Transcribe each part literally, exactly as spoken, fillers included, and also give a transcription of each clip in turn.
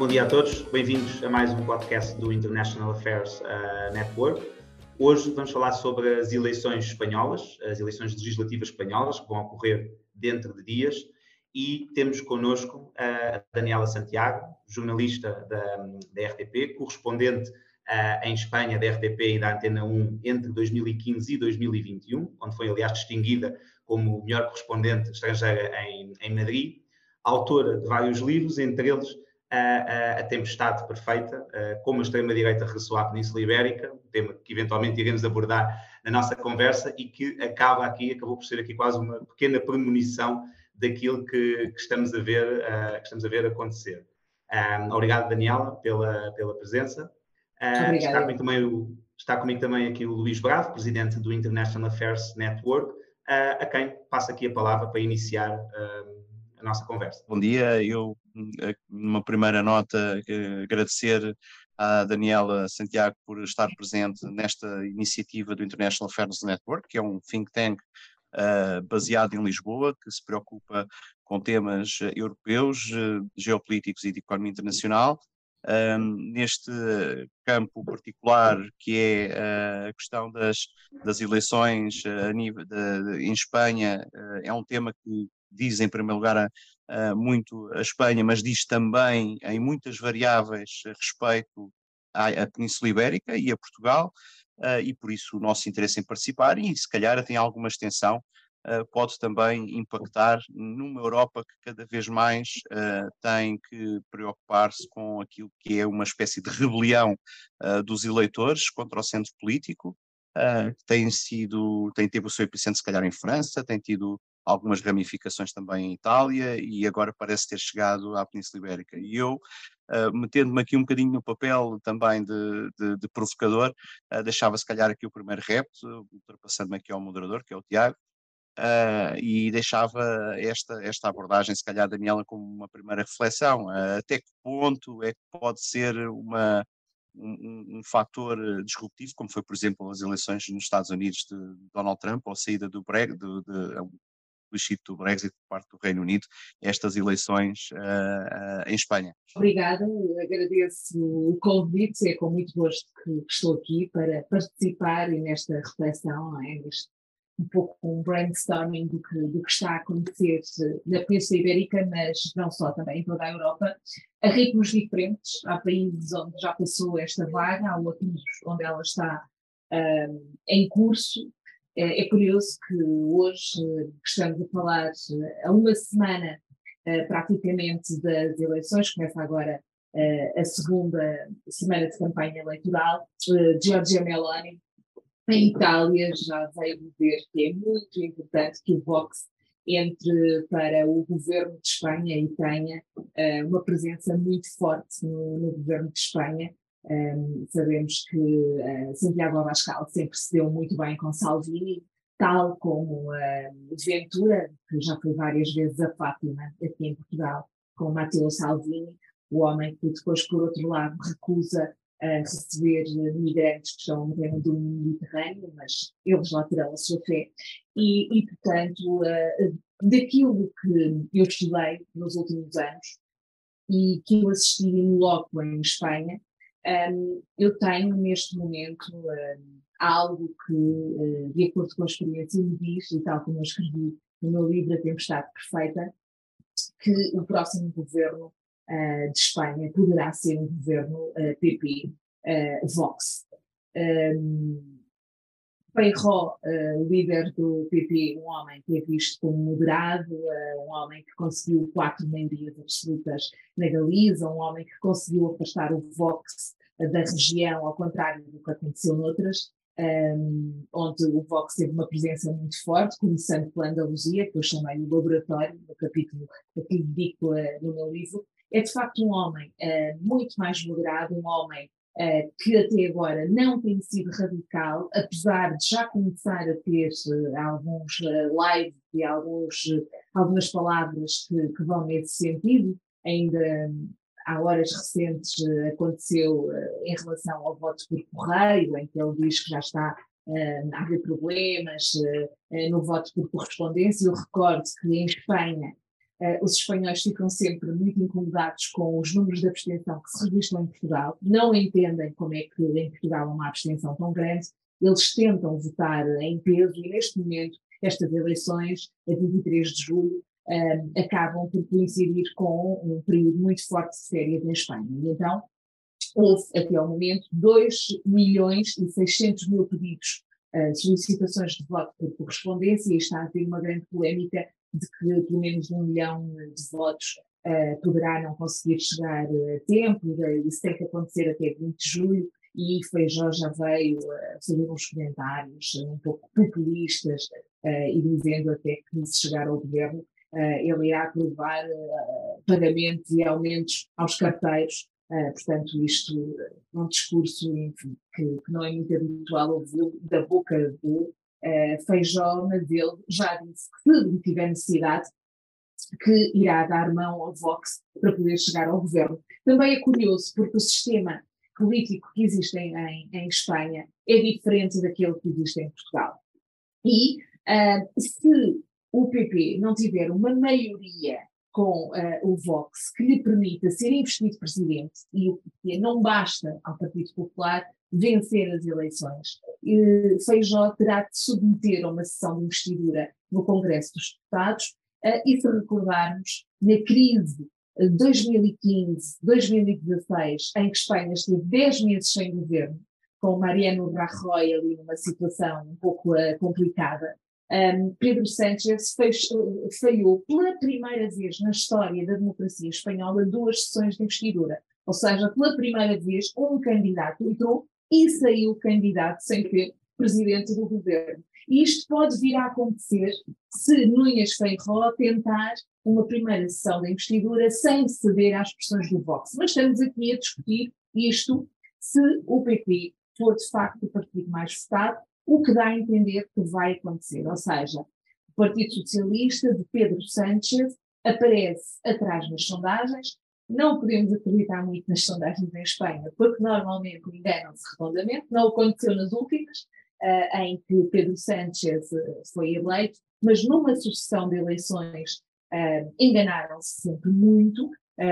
Bom dia a todos, bem-vindos a mais um podcast do International Affairs uh, Network. Hoje vamos falar sobre as eleições espanholas, as eleições legislativas espanholas, que vão ocorrer dentro de dias, e temos connosco a Daniela Santiago, jornalista da, da R T P, correspondente uh, em Espanha da R T P e da Antena um entre dois mil e quinze e dois mil e vinte e um, onde foi, aliás, distinguida como melhor correspondente estrangeira em, em Madrid, autora de vários livros, entre eles A, a, a Tempestade Perfeita, a, como a extrema-direita regressou à Península Ibérica, um tema que eventualmente iremos abordar na nossa conversa e que acaba aqui, acabou por ser aqui quase uma pequena premonição daquilo que, que, estamos, a ver, uh, que estamos a ver acontecer. Um, obrigado, Daniela, pela, pela presença. Uh, está, comigo também o, está comigo também aqui o Luís Bravo, presidente do International Affairs Network, uh, a quem passo aqui a palavra para iniciar uh, a nossa conversa. Bom dia, eu, numa primeira nota, agradecer à Daniela Santiago por estar presente nesta iniciativa do International Affairs Network, que é um think tank uh, baseado em Lisboa, que se preocupa com temas europeus, uh, geopolíticos e de economia internacional. Um, neste campo particular, que é uh, a questão das, das eleições uh, a nível de, de, em Espanha, uh, é um tema que diz em primeiro lugar a, a, muito a Espanha, mas diz também em muitas variáveis a respeito à, à Península Ibérica e a Portugal, uh, e por isso o nosso interesse em participar, e se calhar tem alguma extensão, uh, pode também impactar numa Europa que cada vez mais uh, tem que preocupar-se com aquilo que é uma espécie de rebelião uh, dos eleitores contra o centro político. Uh, tem sido, tem tido o seu epicentro se calhar em França, tem tido algumas ramificações também em Itália e agora parece ter chegado à Península Ibérica. E eu, uh, metendo-me aqui um bocadinho no papel também de, de, de provocador, uh, deixava se calhar aqui o primeiro repto, ultrapassando-me aqui ao moderador, que é o Tiago, uh, e deixava esta, esta abordagem, se calhar, Daniela, como uma primeira reflexão. Uh, até que ponto é que pode ser uma... Um, um fator disruptivo, como foi, por exemplo, as eleições nos Estados Unidos de Donald Trump, ou a saída do Brexit, do, do Brexit por parte do Reino Unido, estas eleições uh, uh, em Espanha. Obrigada, agradeço o convite, é com muito gosto que, que estou aqui para participar nesta reflexão, não é? Neste, um pouco um brainstorming do que, do que está a acontecer na Península Ibérica, mas não só, também em toda a Europa, a ritmos diferentes. Há países onde já passou esta vaga, há outros onde ela está um, em curso. É, é curioso que hoje, que estamos a falar a uma semana uh, praticamente das eleições, começa agora uh, a segunda semana de campanha eleitoral, uh, Giorgia Meloni, em Itália, já veio dizer que é muito importante que o Vox entre para o governo de Espanha e tenha uh, uma presença muito forte no, no governo de Espanha. Um, sabemos que uh, Santiago Abascal sempre se deu muito bem com Salvini, tal como uh, Ventura, que já foi várias vezes a Fátima aqui em Portugal, com Matteo Salvini, o homem que depois, por outro lado, recusa a receber migrantes que estão no terreno do Mediterrâneo, mas eles lá terão a sua fé. E, e portanto, uh, daquilo que eu estudei nos últimos anos e que eu assisti em loco em Espanha, um, eu tenho neste momento um, algo que, uh, de acordo com a experiência, me diz, e tal como eu escrevi no meu livro A Tempestade Perfeita, que o próximo governo Uh, de Espanha poderá ser um governo uh, P P uh, Vox. Um, Feijó, uh, líder do P P, um homem que é visto como moderado, uh, um homem que conseguiu quatro maiorias absolutas na Galiza, um homem que conseguiu afastar o Vox uh, da região, ao contrário do que aconteceu noutras, um, onde o Vox teve uma presença muito forte, começando pela Andaluzia, que eu chamei o laboratório, no capítulo que dedico uh, no meu livro. É de facto um homem uh, muito mais moderado, um homem uh, que até agora não tem sido radical, apesar de já começar a ter uh, alguns uh, lives e alguns, uh, algumas palavras que, que vão nesse sentido. Ainda um, há horas recentes uh, aconteceu uh, em relação ao voto por correio, em que ele diz que já está uh, a haver problemas uh, uh, no voto por correspondência. Eu recordo que em Espanha Uh, os espanhóis ficam sempre muito incomodados com os números de abstenção que se registram em Portugal, não entendem como é que em Portugal há uma abstenção tão grande, eles tentam votar em peso e neste momento estas eleições, a vinte e três de julho, uh, acabam por coincidir com um período muito forte de férias em Espanha. E então houve até ao momento dois milhões e seiscentos mil pedidos, uh, solicitações de voto por correspondência, e está a ter uma grande polémica de que pelo menos um milhão de votos uh, poderá não conseguir chegar a tempo, isso tem que acontecer até vinte de julho, e Feijó já veio a fazer uns comentários um pouco populistas uh, e dizendo até que se chegar ao governo uh, ele irá aprovar uh, pagamentos e aumentos aos carteiros, uh, portanto isto é um discurso, enfim, que, que não é muito habitual ouvir da boca de Uh, Feijó, mas ele já disse que se tiver necessidade que irá dar mão ao Vox para poder chegar ao governo. Também é curioso porque o sistema político que existe em, em Espanha é diferente daquele que existe em Portugal. E uh, se o P P não tiver uma maioria com uh, o Vox que lhe permita ser investido presidente, e o P P não basta ao Partido Popular vencer as eleições, e Feijó terá de submeter a uma sessão de investidura no Congresso dos Deputados, uh, e se recordarmos, na crise de dois mil e quinze, dois mil e dezasseis, em que Espanha esteve dez meses sem governo, com Mariano Rajoy ali numa situação um pouco uh, complicada, um, Pedro Sánchez falhou pela primeira vez na história da democracia espanhola duas sessões de investidura, ou seja, pela primeira vez um candidato entrou e saiu candidato sem ter presidente do governo. E isto pode vir a acontecer se Núñez Feijóo tentar uma primeira sessão de investidura sem ceder às pressões do Vox. Mas estamos aqui a discutir isto se o P P for de facto o partido mais votado, o que dá a entender que vai acontecer. Ou seja, o Partido Socialista de Pedro Sánchez aparece atrás nas sondagens. Não podemos acreditar muito nas sondagens em Espanha, porque normalmente enganam-se redondamente. Não aconteceu nas últimas, uh, em que Pedro Sánchez uh, foi eleito, mas numa sucessão de eleições uh, enganaram-se sempre muito.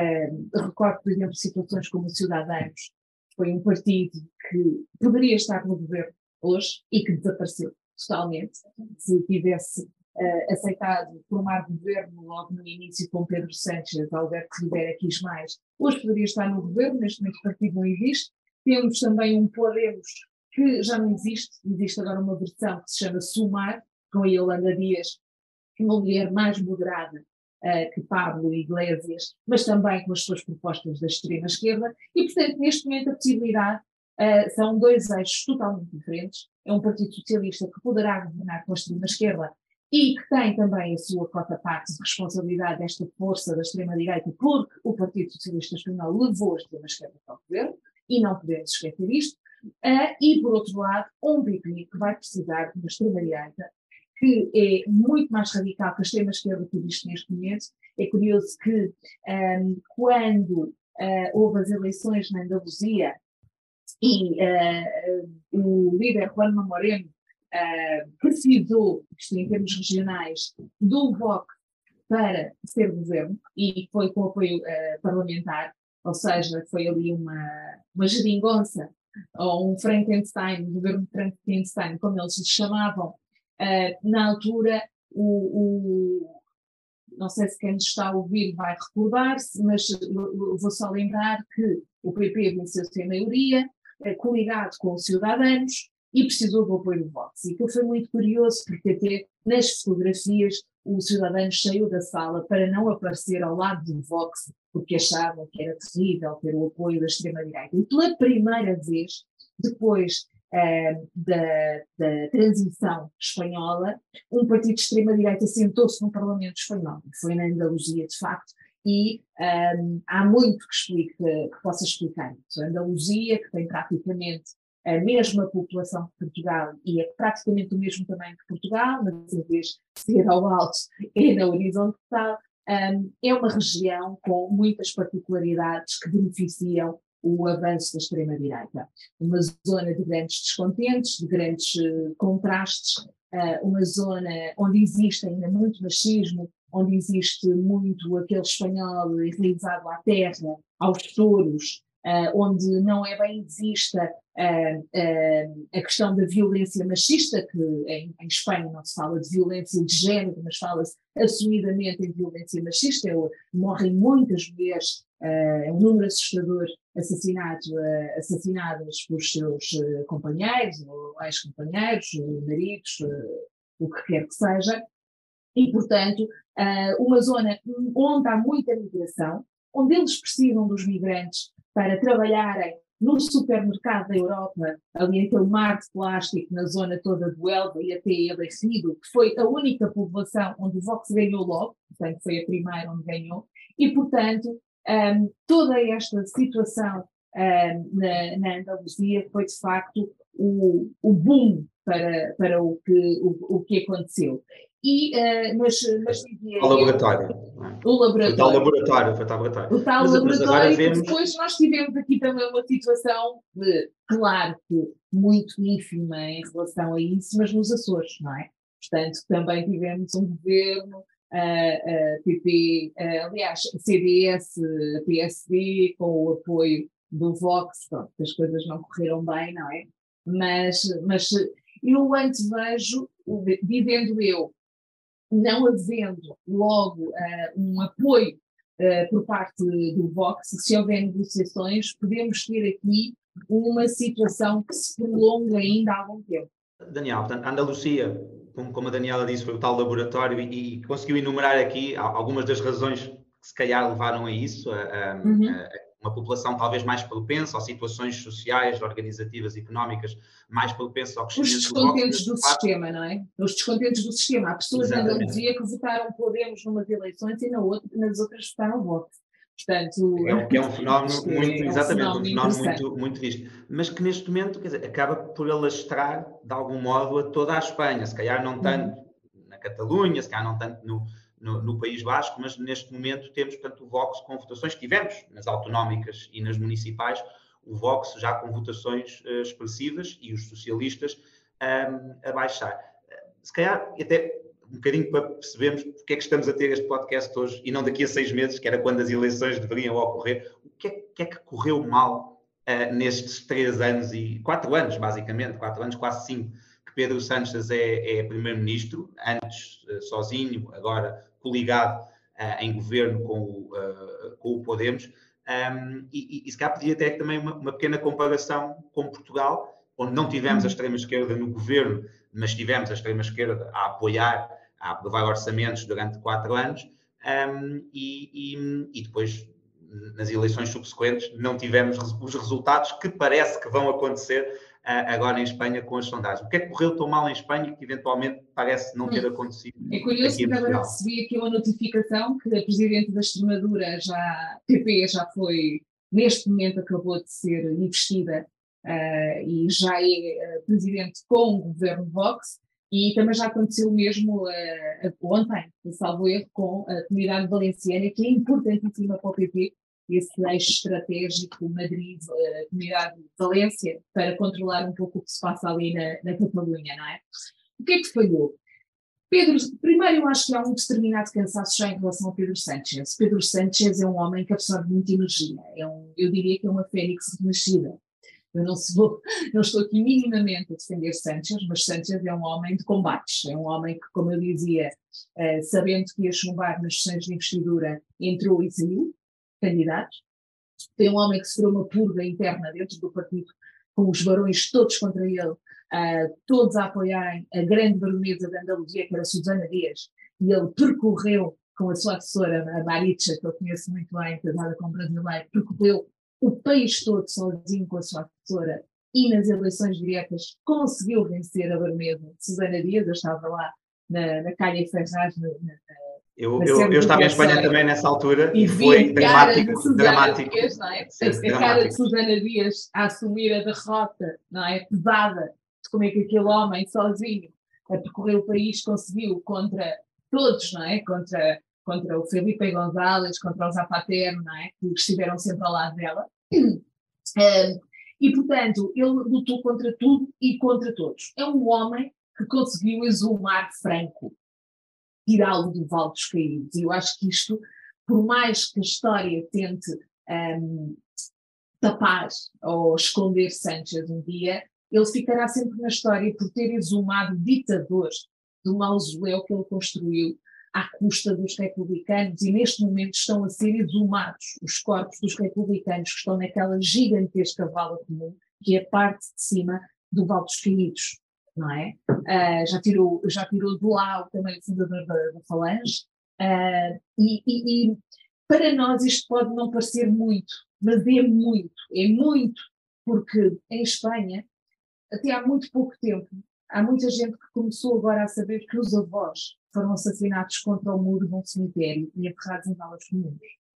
Uh, recordo, por exemplo, situações como o Ciudadanos, que foi um partido que poderia estar no governo hoje e que desapareceu totalmente. Se tivesse Uh, aceitado formar governo logo no início com Pedro Sánchez, Alberto Rivera quis mais, hoje poderia estar no governo, neste momento o partido não existe. Temos também um Podemos que já não existe, existe agora uma versão que se chama Sumar, com a Yolanda Dias, uma mulher mais moderada uh, que Pablo Iglesias, mas também com as suas propostas da extrema-esquerda, e portanto neste momento a possibilidade uh, são dois eixos totalmente diferentes. É um Partido Socialista que poderá governar com a extrema-esquerda e que tem também a sua cota-parte de responsabilidade desta força da extrema-direita, porque o Partido Socialista Espanhol levou a extrema-esquerda para o governo, e não podemos esquecer isto, uh, e por outro lado, um P P que vai precisar de uma extrema-direita que é muito mais radical que a extrema-esquerda que existe neste momento. É curioso que um, quando uh, houve as eleições na Andaluzia e uh, o líder Juanma Moreno Uh, precisou, isto em termos regionais, do Vox para ser governo, e foi com apoio uh, parlamentar, ou seja, foi ali uma, uma geringonça, ou um Frankenstein, um governo Frankenstein, como eles se chamavam. Uh, na altura, o, o, não sei se quem está a ouvir vai recordar-se, mas vou só lembrar que o P P venceu sem maioria, uh, coligado com os Ciudadanos, e precisou do apoio do Vox. E aquilo foi muito curioso, porque até nas fotografias o cidadão saiu da sala para não aparecer ao lado do Vox, porque achavam que era terrível ter o apoio da extrema-direita. E pela primeira vez, depois uh, da, da transição espanhola, um partido de extrema-direita sentou-se no Parlamento espanhol. Foi na Andaluzia, de facto, e um, há muito que, explique, que possa explicar isso. A Andaluzia, que tem praticamente a mesma população que Portugal e é praticamente o mesmo tamanho que Portugal, mas em vez de ser ao alto é na horizontal, um, é uma região com muitas particularidades que beneficiam o avanço da extrema-direita. Uma zona de grandes descontentes, de grandes uh, contrastes, uh, uma zona onde existe ainda muito machismo, onde existe muito aquele espanhol enraizado à terra, aos touros, uh, onde não é bem vista uh, uh, a questão da violência machista, que em, em Espanha não se fala de violência de género, mas fala-se assumidamente em violência machista. Morrem muitas mulheres, uh, é um número assustador, assassinados, uh, assassinadas por seus uh, companheiros, ou ex-companheiros, uh, maridos, uh, o que quer que seja. E, portanto, uh, uma zona onde há muita migração, onde eles precisam dos migrantes para trabalharem no supermercado da Europa, ali aquele mar de plástico na zona toda do Elba e até ele é Rido, que foi a única população onde o Vox ganhou logo, portanto foi a primeira onde ganhou, e portanto um, toda esta situação um, na, na Andaluzia foi de facto o, o boom para, para o, que, o, o que aconteceu. E, uh, mas, mas o laboratório. O laboratório. Foi tal laboratório, foi tal laboratório. O tal mas, laboratório, mas agora vemos... depois nós tivemos aqui também uma situação, de, claro que muito ínfima em relação a isso, mas nos Açores, não é? Portanto, também tivemos um governo, uh, uh, P P, uh, aliás, C D S, P S D, com o apoio do Vox, pronto, as coisas não correram bem, não é? Mas, mas eu antevejo, dizendo eu, não havendo logo uh, um apoio uh, por parte do Vox, se houver negociações, podemos ter aqui uma situação que se prolonga ainda há algum tempo. Daniel, portanto, a Andaluzia, como, como a Daniela disse, foi o tal laboratório e, e conseguiu enumerar aqui algumas das razões que se calhar levaram a isso, a, a, uhum. a uma população talvez mais propensa a situações sociais, organizativas, económicas, mais propensa ao crescimento do Vox. Os descontentes do, do sistema, não é? Os descontentes do sistema. Há pessoas na Andaluzia que votaram Podemos numas eleições e na outra, nas outras votaram Vox. Portanto, é, um, é um fenómeno muito, é um exatamente, fenómeno um fenómeno muito, muito visto. Mas que neste momento, quer dizer, acaba por alastrar, de algum modo, a toda a Espanha. Se calhar não tanto uhum. na Catalunha, se calhar não tanto no, no, no País Basco, mas neste momento temos, portanto, o Vox com votações que tivemos nas autonómicas e nas municipais, o Vox já com votações uh, expressivas e os socialistas um, a baixar. Se calhar, até um bocadinho para percebermos porque é que estamos a ter este podcast hoje e não daqui a seis meses, que era quando as eleições deveriam ocorrer. O que é que, é que correu mal uh, nestes três anos e quatro anos, basicamente, quatro anos, quase cinco, que Pedro Sánchez é, é primeiro-ministro, antes uh, sozinho, agora coligado uh, em governo com o, uh, com o Podemos. Um, e, e, e se calhar podia ter também uma, uma pequena comparação com Portugal, onde não tivemos a extrema-esquerda no governo, mas tivemos a extrema-esquerda a apoiar, a aprovar orçamentos durante quatro anos, um, e, e, e depois, nas eleições subsequentes, não tivemos os resultados que parece que vão acontecer uh, agora em Espanha com as sondagens. O que é que correu tão mal em Espanha que eventualmente parece não ter acontecido? É curioso que agora recebi aqui uma notificação que a Presidente da Extremadura, já, P P, já foi, neste momento acabou de ser investida uh, e já é uh, Presidente com o governo Vox. E também já aconteceu o mesmo uh, ontem, salvo erro, com a Comunidade Valenciana, que é importantíssima para o P P, esse eixo estratégico Madrid, uh, Comunidade de Valência, para controlar um pouco o que se passa ali na, na Catalunha, não é? O que é que falhou? Pedro, primeiro eu acho que há um determinado cansaço já em relação a Pedro Sánchez. Pedro Sánchez é um homem que absorve muita energia, é um, eu diria que é uma fênix renascida. Eu não, vou, não estou aqui minimamente a defender Sánchez, mas Sánchez é um homem de combates, é um homem que, como eu dizia, uh, sabendo que ia chumbar nas sessões de investidura, entrou e saiu, candidato. É um homem que sofreu uma purga interna dentro do partido, com os barões todos contra ele, uh, todos a apoiarem a grande baronesa da Andaluzia, que era Susana Dias, e ele percorreu com a sua assessora, a Maricha, que eu conheço muito bem, casada com um brasileiro, percorreu o país todo sozinho com a sua assessora e nas eleições diretas conseguiu vencer a baronesa Susana Dias. Eu estava lá na, na Calha Ferraz, na, na, eu, na eu, eu estava em Espanha também nessa altura e, e foi dramático. dramático. Dias, não é? Sim, a, a cara de Susana Dias a assumir a derrota, não é? Pesada, de como é que aquele homem sozinho a percorrer o país conseguiu contra todos, não é? Contra contra o Felipe González, contra o Zapatero, não é? Que estiveram sempre ao lado dela. Um, e, portanto, ele lutou contra tudo e contra todos. É um homem que conseguiu exumar Franco. tirá-lo do vale dos caídos. E eu acho que isto, por mais que a história tente um, tapar ou esconder Sánchez um dia, ele ficará sempre na história por ter exumado ditadores do mausoléu que ele construiu à custa dos republicanos, e neste momento estão a ser exumados os corpos dos republicanos que estão naquela gigantesca vala comum, que é a parte de cima do Vale dos Caídos, não é? Uh, já, tirou, já tirou de lá também o fundador da, da Falange, uh, e, e, e para nós isto pode não parecer muito, mas é muito, é muito, porque em Espanha, até há muito pouco tempo, há muita gente que começou agora a saber que os avós foram assassinados contra o muro de um cemitério e enterrados em valas comuns.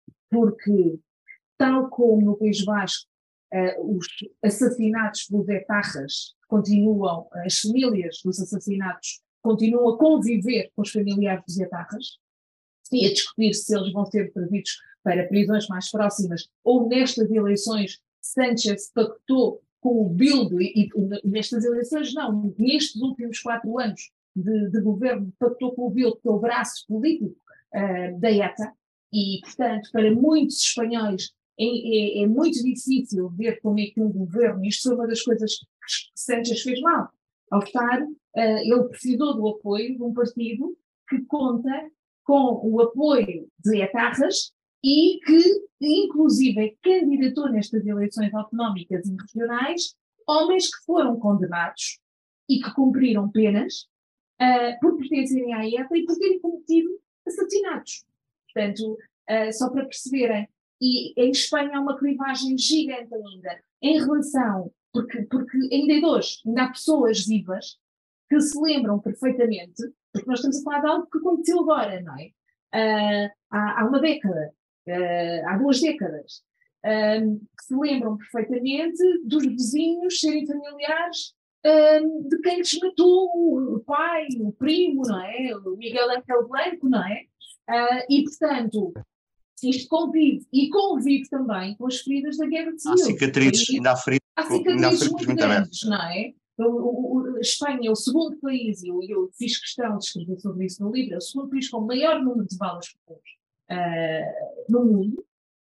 Porque, tal como no País Basco, uh, os assassinatos pelos etarras continuam, as famílias dos assassinatos continuam a conviver com os familiares dos etarras e a discutir se eles vão ser trazidos para prisões mais próximas, ou nestas eleições Sánchez pactou com o Bildu, e, e nestas eleições não, nestes últimos quatro anos de, de governo, pactou com o Bildu, que é o braço político uh, da ETA, e, portanto, para muitos espanhóis é, é, é muito difícil ver como é que um governo, isto foi uma das coisas que Sánchez fez mal, ao estar, uh, ele precisou do apoio de um partido que conta com o apoio de etarras e que, inclusive, candidatou nestas eleições autonómicas e regionais homens que foram condenados e que cumpriram penas uh, por pertencerem à ETA e por terem cometido assassinatos. Portanto, uh, só para perceberem, e em Espanha há uma clivagem gigante ainda em relação, porque, porque ainda é hoje, ainda há pessoas vivas que se lembram perfeitamente, porque nós estamos a falar de algo que aconteceu agora, não é? Uh, há, há uma década, uh, há duas décadas, um, que se lembram perfeitamente dos vizinhos serem familiares um, de quem lhes matou o pai, o primo, não é? O Miguel Ángel Blanco, não é? Uh, e, portanto, isto convive, e convive também com as feridas da Guerra Civil. Há cicatrizes, aí, ainda há feridas, há cicatrizes muito, muito grandes, não é? O, o, o, a Espanha é o segundo país, e eu, eu fiz questão de escrever sobre isso no livro, é o segundo país com o maior número de valas comuns uh, no mundo,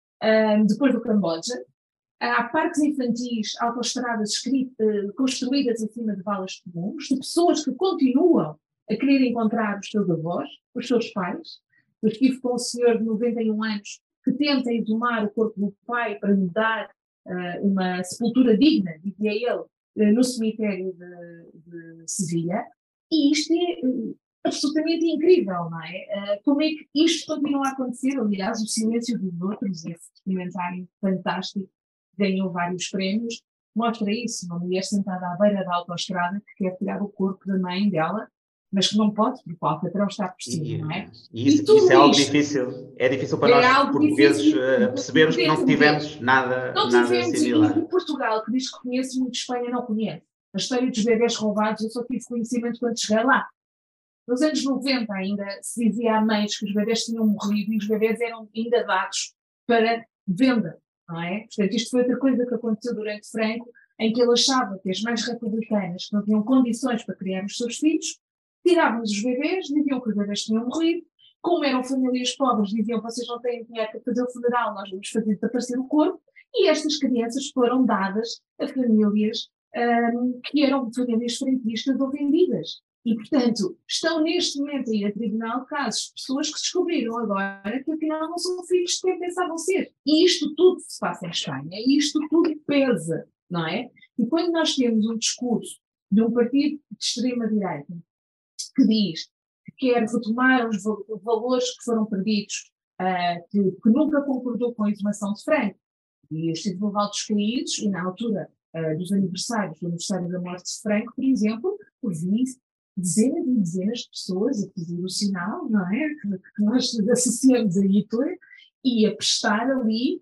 uh, depois do Camboja. Há parques infantis, autoestradas uh, construídas acima de valas comuns, de pessoas que continuam a querer encontrar os seus avós, os seus pais. Eu estive com um senhor de noventa e um anos que tenta exumar o corpo do pai para lhe dar uh, uma sepultura digna, dizia ele, no cemitério de, de Sevilha, e isto é uh, absolutamente incrível, não é? Uh, como é que isto continua a acontecer? Aliás, O Silêncio dos Outros, esse documentário fantástico, ganhou vários prémios, mostra isso, uma mulher sentada à beira da autoestrada que quer tirar o corpo da mãe dela, mas que não pode, porque o Alcatrão está por cima, e, não é? E isso, e isso é algo difícil, é difícil para é nós portugueses difícil, percebermos que não tivemos nada, não nada tivemos, similar. E Portugal, que diz que conhece muito, Espanha não conhece. A história dos bebés roubados, eu só tive conhecimento quando cheguei lá. Nos anos noventa ainda se dizia a mães que os bebés tinham morrido e os bebés eram ainda dados para venda, não é? Portanto, isto foi outra coisa que aconteceu durante Franco, em que ele achava que as mães republicanas que não tinham condições para criar os seus filhos, tiravam os bebés, diziam que os bebés tinham morrido, como eram famílias pobres, diziam vocês não têm dinheiro para fazer o funeral, nós vamos fazer desaparecer o corpo, e estas crianças foram dadas a famílias um, que eram famílias frentistas ou vendidas. E, portanto, estão neste momento a ir a tribunal casos de pessoas que descobriram agora que afinal não são filhos de quem pensavam ser. E isto tudo se passa em Espanha, e isto tudo pesa, não é? E quando nós temos um discurso de um partido de extrema-direita que diz que quer retomar os valores que foram perdidos, uh, que, que nunca concordou com a exumação de Franco, e estive no Vale dos Caídos, e na altura uh, dos aniversários, do aniversário da morte de Franco, por exemplo, eu vi dezenas e dezenas de pessoas a fazer o sinal, não é? Que, que nós associamos a Hitler, e a prestar ali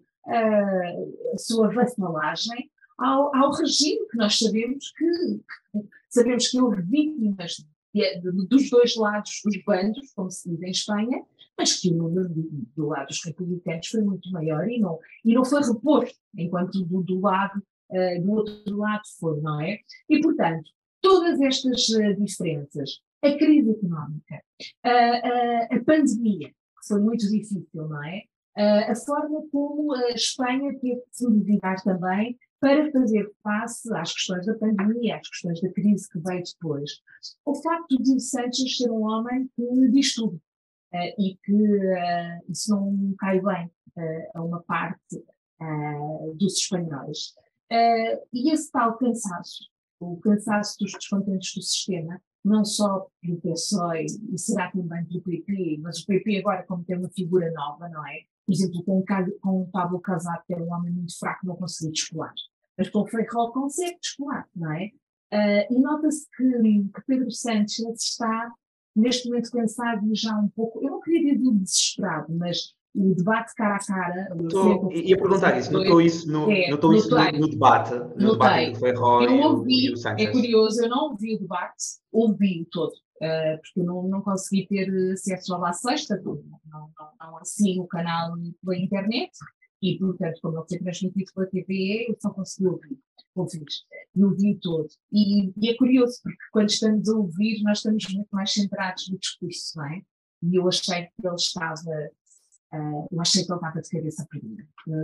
uh, a sua vassalagem ao, ao regime, que nós sabemos que, que sabemos que houve vítimas de, de, dos dois lados dos bandos, como se diz em Espanha, mas que o número do, do lado dos republicanos foi muito maior e não, e não foi reposto, enquanto do, do lado, uh, do outro lado foi, não é? E, portanto, todas estas uh, diferenças A crise económica, a, a, a pandemia, que foi muito difícil, não é? A, a forma como a Espanha teve de se endividar também para fazer face às questões da pandemia, às questões da crise que veio depois. O facto de Sánchez ser um homem que diz tudo uh, e que uh, isso não cai bem uh, a uma parte uh, dos espanhóis. Uh, e esse tal cansaço, o cansaço dos descontentes do sistema, não só pelo P S O E, e será também pelo P P, mas o P P agora como tem uma figura nova, não é? Por exemplo, com, com o Pablo Casado, que era um homem muito fraco, não conseguiu descolar. Mas com o Feijóo consegue descolar, não é? Uh, e nota-se que, que Pedro Sánchez está, neste momento, cansado e já um pouco, eu não queria dizer desesperado, mas o debate cara a cara... Tô, ia perguntar isso, notou isso, no, é, notou isso no, no debate, no debate entre o Feijóo e, ouvi, e o Sánchez? É curioso, eu não ouvi o debate, ouvi o todo. Uh, porque eu não, não consegui ter acesso à sexta, não, não, não assino o canal pela internet e, portanto, como não foi transmitido pela T V E, eu só consegui ouvir, ouvir e ouvi todo. E, e é curioso, porque quando estamos a ouvir, nós estamos muito mais centrados no discurso, não é? E eu achei que ele estava, uh, eu achei que ele estava de cabeça perdida.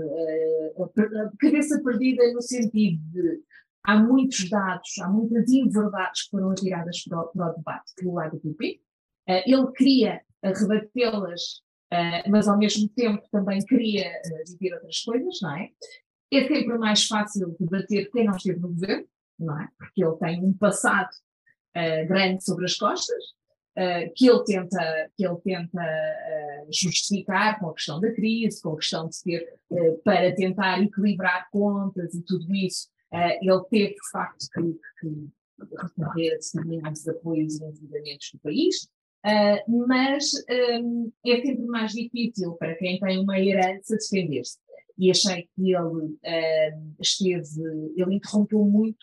Uh, uh, cabeça perdida no sentido de há muitos dados, há muitas inverdades que foram atiradas para o, para o debate pelo lado do P P. Uh, ele queria uh, rebatê-las, uh, mas ao mesmo tempo também queria uh, dizer outras coisas, não é? É sempre mais fácil debater quem não esteve no governo, não é? Porque ele tem um passado uh, grande sobre as costas, uh, que ele tenta, que ele tenta uh, justificar com a questão da crise, com a questão de ter, uh, para tentar equilibrar contas e tudo isso. Uh, ele teve, de facto, que, que recorrer a determinados apoios e endividamentos do país, uh, mas um, é sempre mais difícil para quem tem uma herança defender-se. E achei que ele uh, esteve, ele interrompeu muito,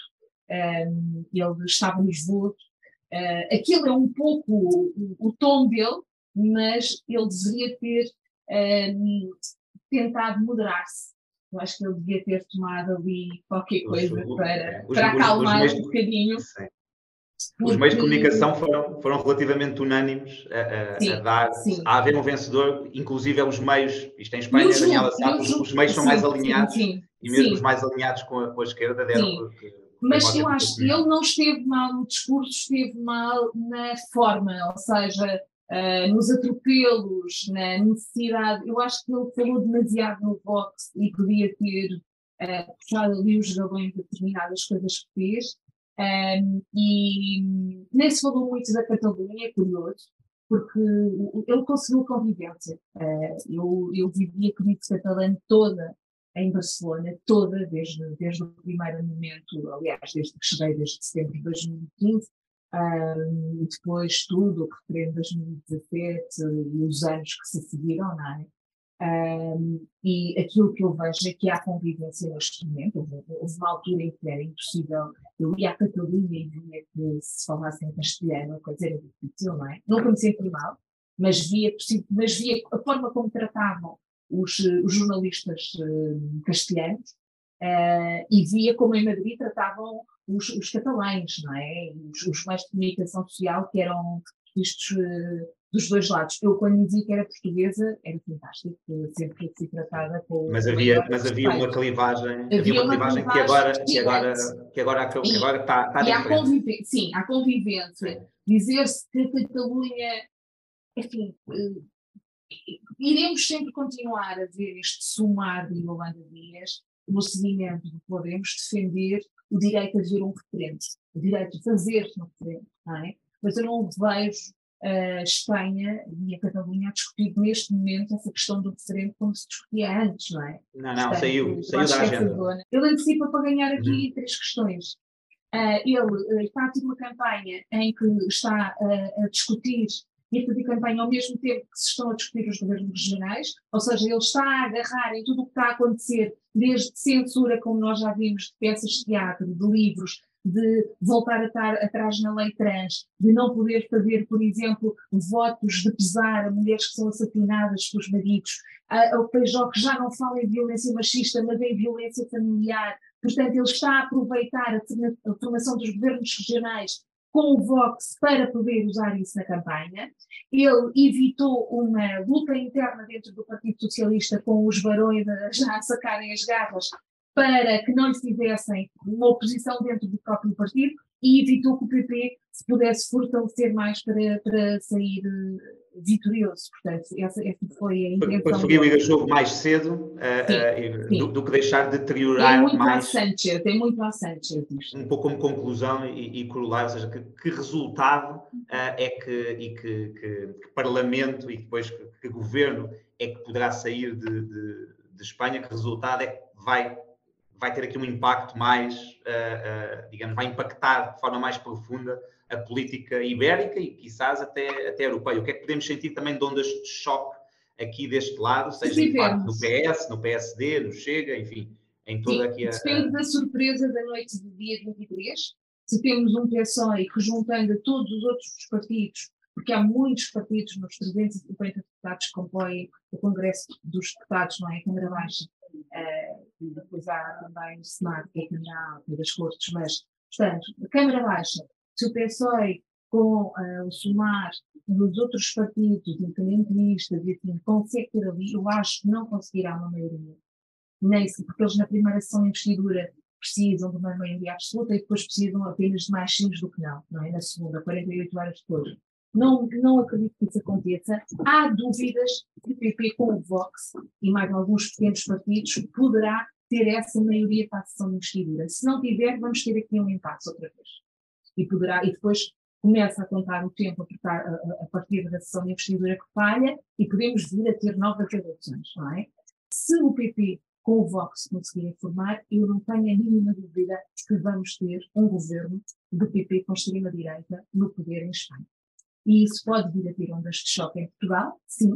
um, ele estava nervoso. Uh, aquilo é um pouco o, o tom dele, mas ele deveria ter um, tentado moderar-se. Eu acho que ele devia ter tomado ali qualquer coisa os, para, os, para acalmar os, os um bocadinho. Porque... Os meios de comunicação foram, foram relativamente unânimes a, a, sim, a dar, sim. a haver um vencedor, inclusive os meios, isto em Espanha, Daniela sabe, os, os meios são sim, mais alinhados, sim, sim, e mesmo sim. os mais alinhados com a, com a esquerda deram porque... Mas eu acho que ele não esteve mal no discurso, esteve mal na forma, ou seja, uh, nos atropelos, na necessidade. Eu acho que ele falou demasiado no Vox e podia ter uh, puxado ali os galões de determinadas coisas que fez. Um, e nem se falou muito da Catalunha, é curioso, porque ele conseguiu convivência. Uh, eu, eu vivi a crise catalã toda em Barcelona, toda, desde, desde o primeiro momento, aliás, desde que cheguei, desde setembro de dois mil e quinze, um, e depois tudo, o referendo de dois mil e dezassete e os anos que se seguiram, não é? Um, e aquilo que eu vejo é que há convivência neste momento. Houve, houve uma altura em que era impossível. Eu ia à Catalunha e via que se falasse em castelhano, a coisa era difícil, não é? Nunca me senti mal, mas via, mas via a forma como tratavam os, os jornalistas uh, castelhanos uh, e via como em Madrid tratavam os, os catalães, não é? Os, os meios de comunicação social que eram vistos uh, dos dois lados. Eu, quando dizia que era portuguesa, era fantástico, sempre fui tratada com... Mas havia, mas havia uma clivagem, havia, havia uma clivagem, clivagem que agora, que agora, que agora, que agora está, está e diferente. Sim, há convivência. Dizer-se que a Catalunha, enfim, uh, iremos sempre continuar a ver este sumar de Yolanda Dias no seguimento do Podemos defender o direito a ver um referendo, o direito de fazer um referendo, não é? Mas eu não vejo a Espanha e a Catalunha a discutir neste momento essa questão do referendo como se discutia antes, não é? Não, não, Portanto, saiu, saiu da agenda. Zona, ele antecipa para ganhar aqui uhum. três questões. Uh, ele uh, está a ter uma campanha em que está uh, a discutir e a fazer campanha ao mesmo tempo que se estão a discutir os governos regionais, ou seja, ele está a agarrar em tudo o que está a acontecer, desde censura, como nós já vimos, de peças de teatro, de livros, de voltar a estar atrás na lei trans, de não poder fazer, por exemplo, votos de pesar a mulheres que são assassinadas pelos maridos, ao P J que já não fala em violência machista, mas em violência familiar. Portanto, ele está a aproveitar a formação dos governos regionais com o Vox para poder usar isso na campanha. Ele evitou uma luta interna dentro do Partido Socialista com os barões já a sacarem as garras para que não lhe fizessem uma oposição dentro do próprio partido e evitou que o P P se pudesse fortalecer mais para, para sair vitorioso. Portanto, essa, essa foi a intenção. Preferiu ir a jogo mais cedo uh, uh, do, do que deixar de deteriorar tem muito mais. Ao Sánchez, tem muito ao Sánchez. Um pouco como conclusão e, e corolário, ou seja, que, que resultado uh, é que, e que, que, que Parlamento e depois que, que Governo é que poderá sair de, de, de Espanha, que resultado é que vai, vai ter aqui um impacto mais, uh, uh, digamos, vai impactar de forma mais profunda a política ibérica e, quizás, até, até europeia. O que é que podemos sentir também de ondas de choque aqui deste lado, seja de parte no P S, no P S D, no Chega, enfim, em toda Sim, aqui a... depende da surpresa da noite de dia vinte e três. Se temos um P S O E que, juntando a todos os outros partidos, porque há muitos partidos nos trezentos e cinquenta deputados que compõem o Congresso dos Deputados, não é? A Câmara Baixa, uh, e depois há também o Senado, que é a Câmara Alta das Cortes, mas, portanto, a Câmara Baixa, se o P S O E com uh, o somar dos outros partidos, independentistas, e assim, consegue ter ali, eu acho que não conseguirá uma maioria. Nem se, porque eles na primeira sessão de investidura precisam de uma maioria absoluta e depois precisam apenas de mais sims do que não, não é? Na segunda, quarenta e oito horas depois. Não, não acredito que isso aconteça. Há dúvidas que o P P com o Vox e mais alguns pequenos partidos poderá ter essa maioria para a sessão de investidura. Se não tiver, vamos ter aqui um impasse outra vez. E, poderá, e depois começa a contar o tempo a, a, a partir da sessão de investidura que falha e podemos vir a ter novas eleições, não é? Se o P P com o Vox conseguirem formar, eu não tenho a mínima dúvida que vamos ter um governo do P P com extrema-direita no poder em Espanha. E isso pode vir a ter ondas de choque em Portugal, sim,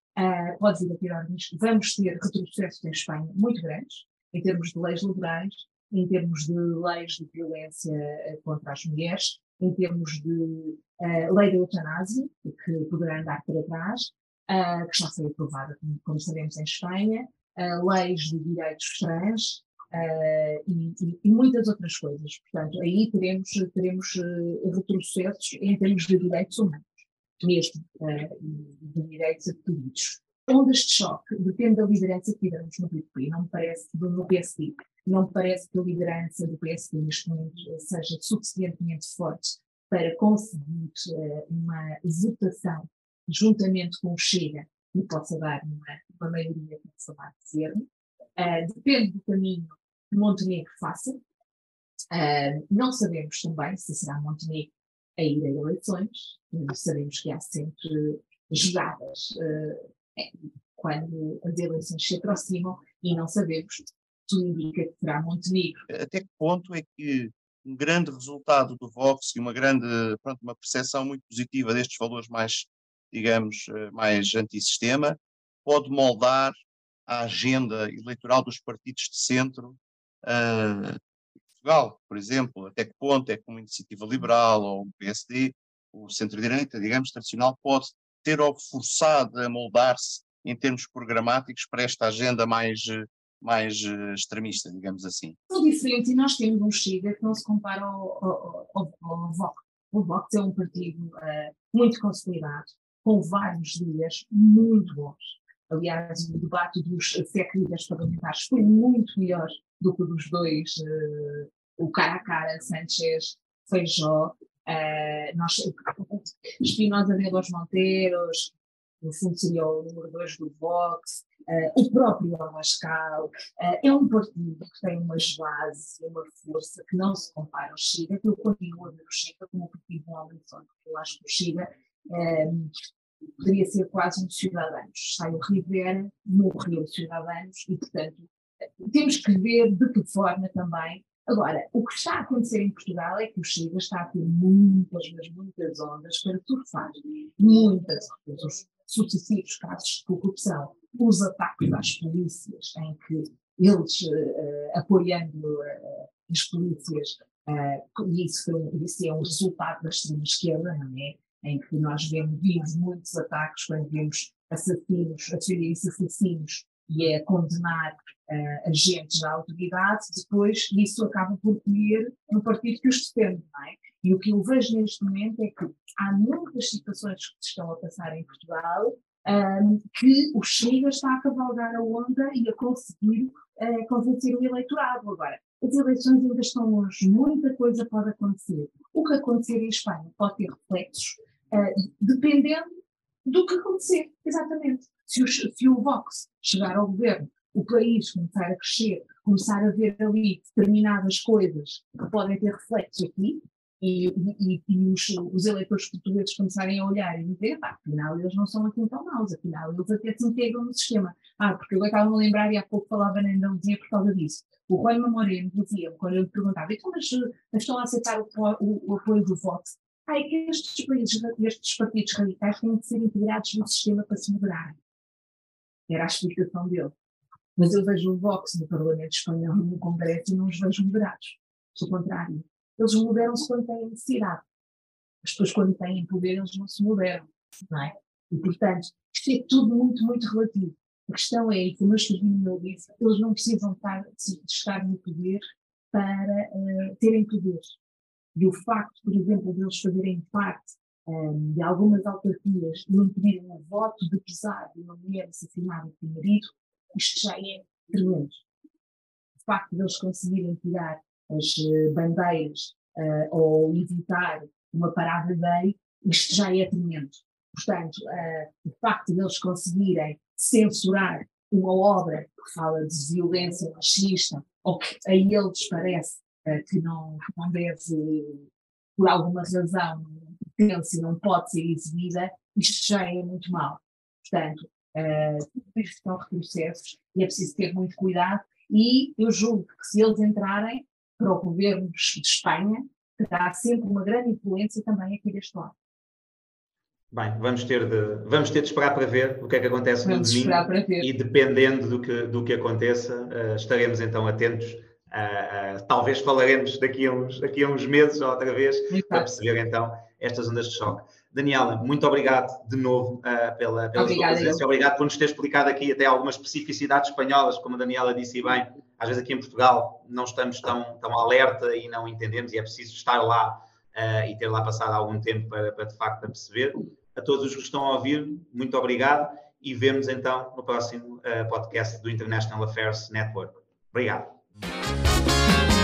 uh, pode vir a ter ondas, vamos ter retrocessos em Espanha muito grandes, em termos de leis laborais, em termos de leis de violência contra as mulheres, em termos de uh, lei da eutanásia, que poderá andar para trás, uh, que já foi aprovada, como, como sabemos, em Espanha, uh, leis de direitos trans uh, e, e, e muitas outras coisas. Portanto, aí teremos, teremos uh, retrocessos em termos de direitos humanos, mesmo uh, de direitos adquiridos. Ondas de choque depende da liderança que tivermos no P P, não me parece, do, no P S D. Não me parece que a liderança do P S D neste momento seja suficientemente forte para conseguir uh, uma votação juntamente com o Chega e possa dar uma, uma maioria para formar governo. Uh, depende do caminho que Montenegro faça. Uh, não sabemos também se será Montenegro a ir a eleições. Uh, sabemos que há sempre jogadas uh, quando as eleições se aproximam e não sabemos. Tudo indica que será Montenegro. Até que ponto é que um grande resultado do Vox e uma grande, pronto, uma percepção muito positiva destes valores mais, digamos, mais antissistema, pode moldar a agenda eleitoral dos partidos de centro uh, em Portugal, por exemplo? Até que ponto é que uma iniciativa liberal ou um P S D, o centro-direita, digamos, tradicional, pode ter ou forçado a moldar-se em termos programáticos para esta agenda mais mais uh, extremista, digamos assim? São diferentes e nós temos um Chega que não se compara ao, ao, ao, ao Vox. O Vox é um partido uh, muito consolidado, com vários líderes muito bons. Aliás, o debate dos sete líderes parlamentares foi muito melhor do que o dos dois, uh, o cara a cara, Sánchez, Feijó, uh, nós, Espinosa de los Monteiros, no fundo seria o número dois do Vox, uh, o próprio Abascal, uh, é um partido que tem umas bases e uma força que não se compara ao Chega, que eu continuo a ver o Chega como um partido de um homem só, porque eu acho que o Chega um, poderia ser quase um Ciudadanos. Sai o Rivera, morreu o Ciudadanos e, portanto, temos que ver de que forma também. Agora, o que está a acontecer em Portugal é que o Chega está a ter muitas, mas muitas ondas para surfar, muitas ondas, os sucessivos casos de corrupção, os ataques às polícias, em que eles, uh, apoiando uh, as polícias, uh, e isso, foi, isso é um resultado da extrema-esquerda, não é? Em que nós vemos, vimos muitos ataques quando vemos assassinos, assassinos e a condenar uh, agentes da autoridade, depois isso acaba por colher no partido que os defende, não é? E o que eu vejo neste momento é que há muitas situações que se estão a passar em Portugal um, que o Chega está a cavalgar a onda e a conseguir uh, convencer o eleitorado. Agora, as eleições ainda estão longe, muita coisa pode acontecer. O que acontecer em Espanha pode ter reflexos, uh, dependendo do que acontecer, exatamente. Se o, se o Vox chegar ao governo, o país começar a crescer, começar a ver ali determinadas coisas que podem ter reflexos aqui, e, e, e os, os eleitores portugueses começarem a olhar e dizer, pá, afinal eles não são assim tão maus, afinal eles até se integram no sistema. Ah, porque eu estava a lembrar e há pouco falava na Andaluzia por causa disso. O Rui Moreno dizia, quando eu lhe perguntava, então mas, mas estão a aceitar o, o, o apoio do voto? Ah, é que estes, países, estes partidos radicais têm de ser integrados no sistema para se moderarem. Era a explicação dele. Mas eu vejo o Vox no Parlamento Espanhol, no Congresso, e não os vejo moderados. Pelo contrário. Eles moderam-se quando têm necessidade. As pessoas, quando têm poder, eles não se moderam. Não é? E, portanto, isto é tudo muito, muito relativo. A questão é, como eu escrevi no meu livro, eles não precisam estar, de estar no poder para uh, terem poder. E o facto, por exemplo, de eles fazerem parte um, de algumas autarquias e impedirem o voto de pesar de uma mulher assassinada por marido, isto já é tremendo. O facto de eles conseguirem tirar as uh, bandeiras uh, ou evitar uma parada gay, isto já é tremendo. Portanto, uh, o facto de eles conseguirem censurar uma obra que fala de violência machista ou que a eles parece uh, que não, não deve, por alguma razão, pertence e não pode ser exibida, isto já é muito mau. Portanto, uh, isto são retrocessos e é preciso ter muito cuidado e eu julgo que se eles entrarem para o governo de Espanha, terá sempre uma grande influência também aqui deste lado. Bem, vamos ter de, vamos ter de esperar para ver o que é que acontece vamos no domingo e dependendo do que, do que aconteça, uh, estaremos então atentos. Uh, uh, talvez falaremos daqui a uns, daqui a uns meses outra vez Exato. Para perceber então estas ondas de choque. Daniela, muito obrigado de novo uh, pela, pela sua presença. Eu. Obrigado por nos ter explicado aqui até algumas especificidades espanholas, como a Daniela disse bem. Às vezes aqui em Portugal não estamos tão, tão alerta e não entendemos e é preciso estar lá uh, e ter lá passado algum tempo para, para de facto perceber. A todos os que estão a ouvir, muito obrigado e vemos então no próximo uh, podcast do International Affairs Network. Obrigado.